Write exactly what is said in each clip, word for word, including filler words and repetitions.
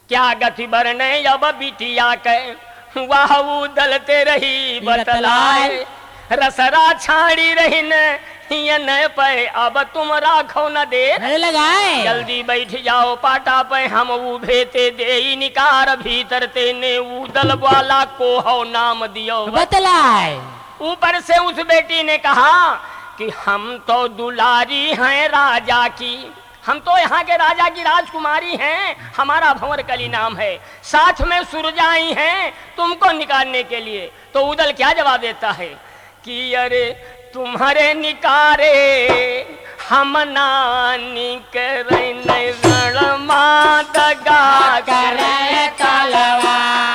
क्या गति बरने अब बिटिया के वाह उदलते रही बतलाए रसरा छाड़ी रही न पे अब तुम राखो न दे लगाए जल्दी बैठ जाओ पाटा पे हम उभेते दे निकार भीतर तेने उदल वाला को हो नाम दियो बतलाए। ऊपर से उस बेटी ने कहा कि हम तो दुलारी हैं राजा की, हम तो यहाँ के राजा की राजकुमारी हैं, हमारा भंवर कली नाम है, साथ में सुरजाई हैं तुमको निकालने के लिए। तो उदल क्या जवाब देता है कि अरे तुम्हारे निकारे हम ना निकरे रण मादगा करे तलवा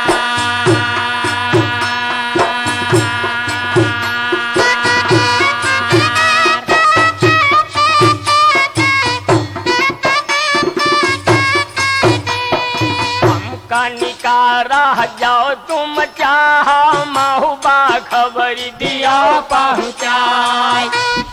निकारा जाओ तुम चाहा महुबा खबर दिया पहुँचाए।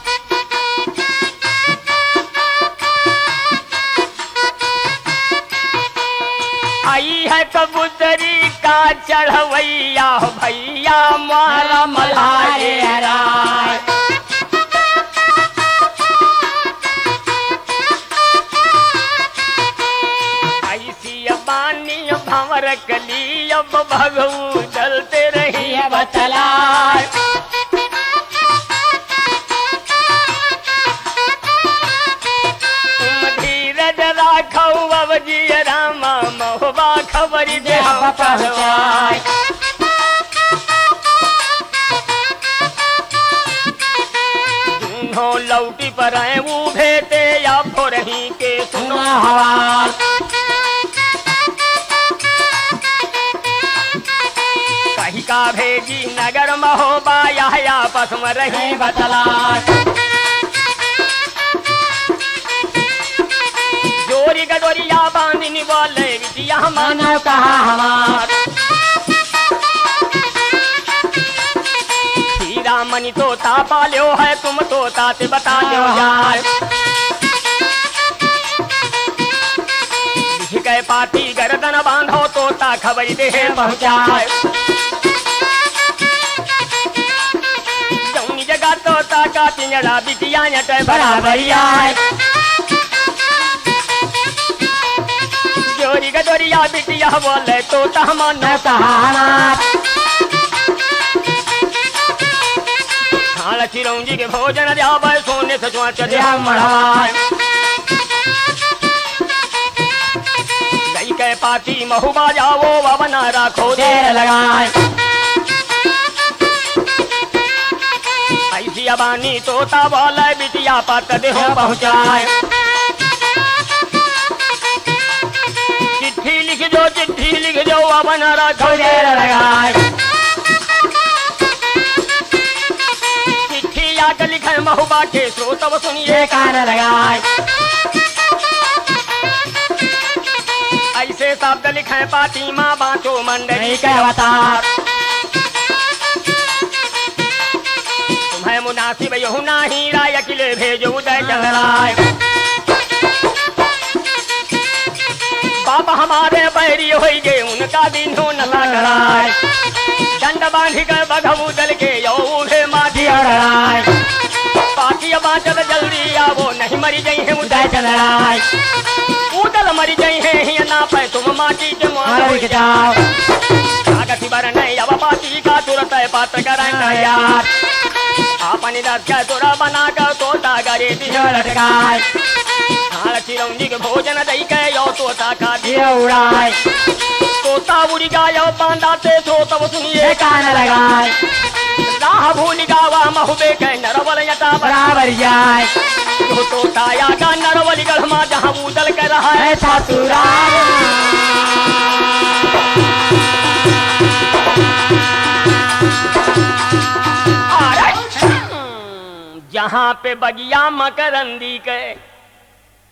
आई है कबूतरी का चढ़वैया भैया मारा मल्हारे राय भंवर कली अब भगऊ जलते रही बतलाए। धीरज राखो अब जी रामा महुबा खबर दे पहुँचाए। दूनों लौटी पर उभेते या फोरही के सुनो हवाल का भेजी नगर महोबा या पसम रही बतलाए। जोरी गडोरिया बांधनी बोले बिटिया मानो कहा हमार हीरा मनी तोता पाल्यो है तुम तोता ते बता दो यार। लिख गए पाती गर्दन बांधो तोता खबर दे पहुँचाए। तोता का पिंजरा बिटिया नट बराबरिया जोरी गडोरिया बिटिया बोले तोता मानो कहाना खाल चिरौंजी के भोजन जावे सोने से चुआ चढ़ा मढ़ाए। गई के पाती महुबा जाओ बना राखो देर लगाए। बानी तोता बोले बिटिया पात दे हो पहुँचाए। चिट्ठी लिख दो चिट्ठी लिख दो अपन रखो देर लगाए। चिट्ठी आकर लिखे महुबा के स्रोत सुनिए कान लगाए। ऐसे शब्द लिखे पाती माँ बाँचो मंडली के अवतार। तुम्हें मुनासिब यहू नाही राय किले भेजो उदय चंद्राय। बाप हमारे बैरी हो गए उनका दिन हो न कराए। दंड बांध कर बघऊ दल के यौभे माधी अड़ाए। पाकी बाँचल जल्दी आवो नहीं मरी गई है उदय चंद्राय। उदल मरी गई है ही ना पे तुम माटी के मार जाओ। कागती बरन अब पाती का तुरंत पात्र कराएंगे यार। अपनी रक्षा तोरा बना कर तोता करे दिया लटकाए। हाल चिरौंजी के भोजन दई के यो तोता का दिया उड़ाए। तोता उड़ी गायो बांधाते तो तब सुनिए कान लगाए। राह भूल गावा महुबे के नरवल यता बराबर जाए। तो तोता या का नरवली गढ़मा जहाँ उदल कर रहा है छातुरा। जहाँ पे बगिया मकरंदी के